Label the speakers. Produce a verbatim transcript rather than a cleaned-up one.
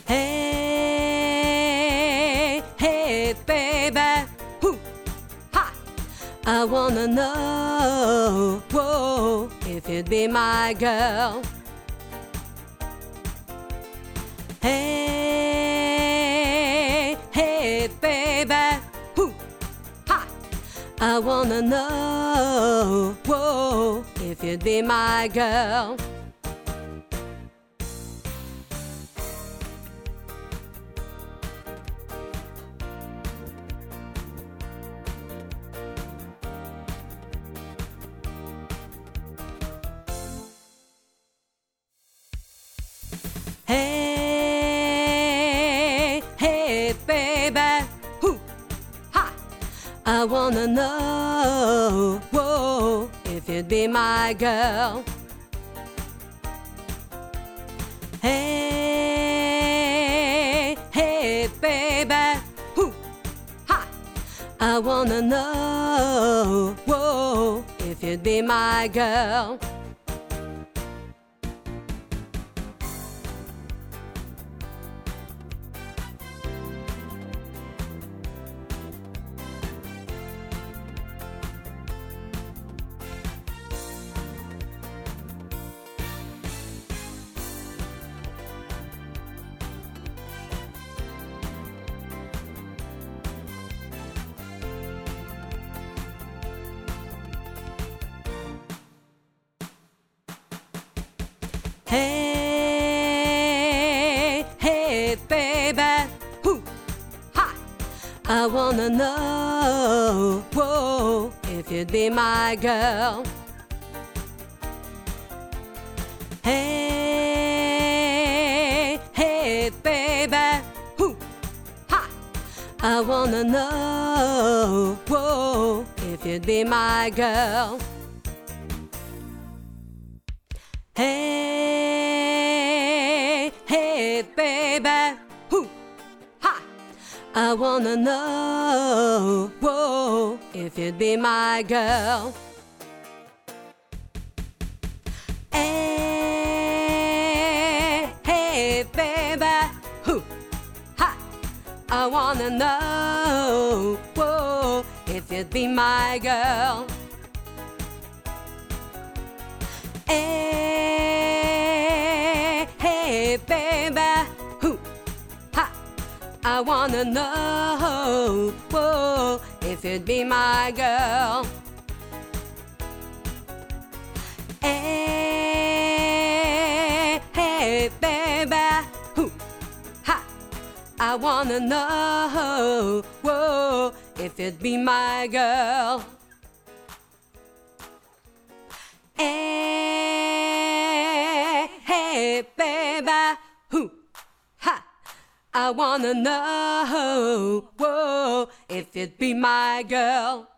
Speaker 1: Hey, hey, baby, hoo, ha. I wanna know, whoa, if you'd be my girl. Hey, hey, baby, hoo, ha. I wanna know, whoa, if you'd be my girl. Hey, hey, baby, hoo, ha. I wanna know, whoa, if you'd be my girl. Hey, hey, baby, hoo, ha. I wanna know, whoa, if you'd be my girl. Hey, hey, baby, hoo, ha. I wanna know, whoa, if you'd be my girl. Hey, hey, baby, hoo, ha. I wanna know, whoa, if you'd be my girl. Hey, hey, baby, hoo, ha. I wanna know, whoa, if you'd be my girl. Hey, hey, baby, hoo, ha. I wanna know, whoa, if you'd be my girl. Hey, hey, baby, hoo, ha. I wanna know, whoa, if you'd be my girl. Hey, hey, baby, hoo, ha. I wanna know, whoa, if you'd be my girl. Hey, hey, baby, hoo, ha. I wanna know, whoa, if you'd be my girl.